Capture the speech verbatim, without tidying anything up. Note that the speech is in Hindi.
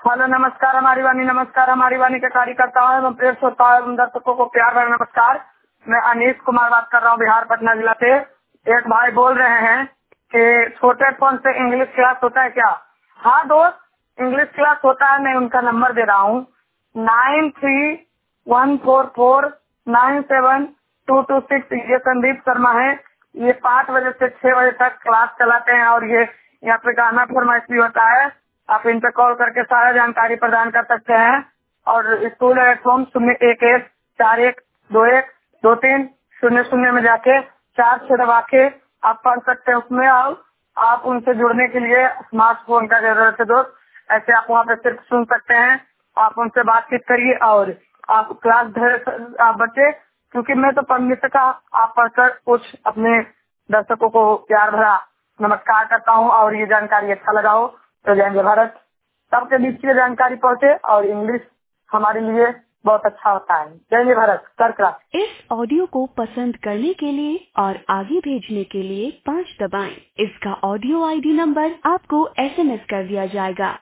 हेलो, नमस्कार हमारी वाणी, नमस्कार हमारी वाणी के कार्यकर्ताओं एवं प्रिय श्रोताओं एवं दर्शकों को प्यार भरा नमस्कार। मैं अनीश कुमार बात कर रहा हूँ बिहार पटना जिला से। एक भाई बोल रहे हैं कि छोटे फोन से इंग्लिश क्लास होता है क्या? हाँ दोस्त, इंग्लिश क्लास होता है। मैं उनका नंबर दे रहा हूँ, nine three one four four nine seven two two six. ये संदीप शर्मा है। ये पाँच बजे से छह बजे तक क्लास चलाते हैं और ये यहाँ पे गाना फरमाइश भी होता है। आप इन पे कॉल करके सारा जानकारी प्रदान कर सकते हैं। और स्कूल प्लेटफॉर्म शून्य एक एक चार एक दो एक दो तीन शून्य शून्य में जाके चार छह दबा के आप पढ़ सकते हैं उसमें। और आप उनसे जुड़ने के लिए स्मार्टफोन का जरूरत है दोस्त। ऐसे आप वहाँ पे सिर्फ सुन सकते हैं। आप उनसे बातचीत करिए और आप क्लास धैर्य आप बचे, क्योंकि मैं तो पढ़ नहीं सका। आप पढ़कर कुछ अपने दर्शकों को प्यार भरा नमस्कार करता हूँ। और ये जानकारी अच्छा लगा हो तो जय जय भारत सबके बीच ये जानकारी पहुँचे। और इंग्लिश हमारे लिए बहुत अच्छा होता है। जय जय भारत कर क्लास। इस ऑडियो को पसंद करने के लिए और आगे भेजने के लिए पाँच दबाएं। इसका ऑडियो आईडी नंबर आपको एसएमएस कर दिया जाएगा।